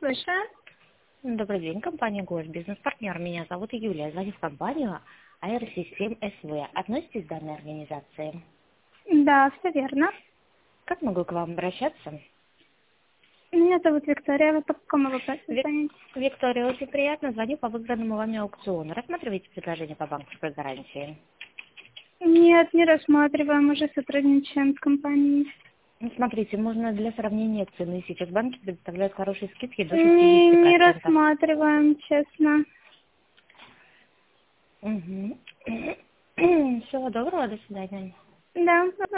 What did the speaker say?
Слушаю. Добрый день, компания «Гош», бизнес-партнер. Меня зовут Юлия. Звоню в компанию Аэросистем СВ. Относитесь к данной организации? Да, все верно. Как могу к вам обращаться? Меня зовут Виктория. Вы по какому вопросу Вик- звоните? Виктория, очень приятно. Звоню по выигранному вами аукциону. Рассматриваете предложение по банковской гарантии? Нет, не рассматриваем. Уже сотрудничаем с компанией. Ну, смотрите, можно для сравнения цены. Сейчас банки предоставляют хорошие скидки до Не 60%. рассматриваем, честно. Угу. Всего доброго, до свидания. Да.